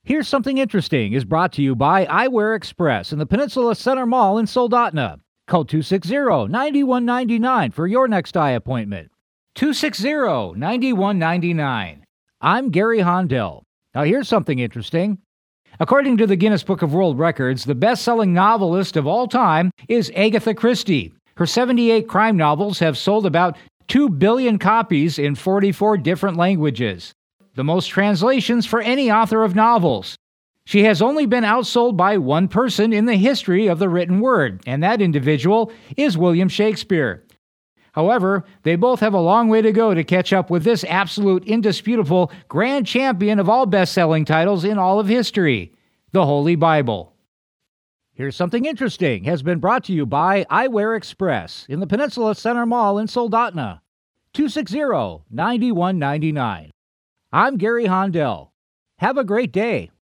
Here's Something Interesting is brought to you by Eyewear Express in the Peninsula Center Mall in Soldotna. Call 260-9199 for your next eye appointment. 260-9199. I'm Gary Hondell. Now here's something interesting. According to the Guinness Book of World Records, the best-selling novelist of all time is Agatha Christie. Her 78 crime novels have sold about 2 billion copies in 44 different languages, the most translations for any author of novels. She has only been outsold by one person in the history of the written word, and that individual is William Shakespeare. However, they both have a long way to go to catch up with this absolute indisputable grand champion of all best-selling titles in all of history, the Holy Bible. Here's Something Interesting has been brought to you by Eyewear Express in the Peninsula Center Mall in Soldotna. 260-9199. I'm Gary Hondell. Have a great day.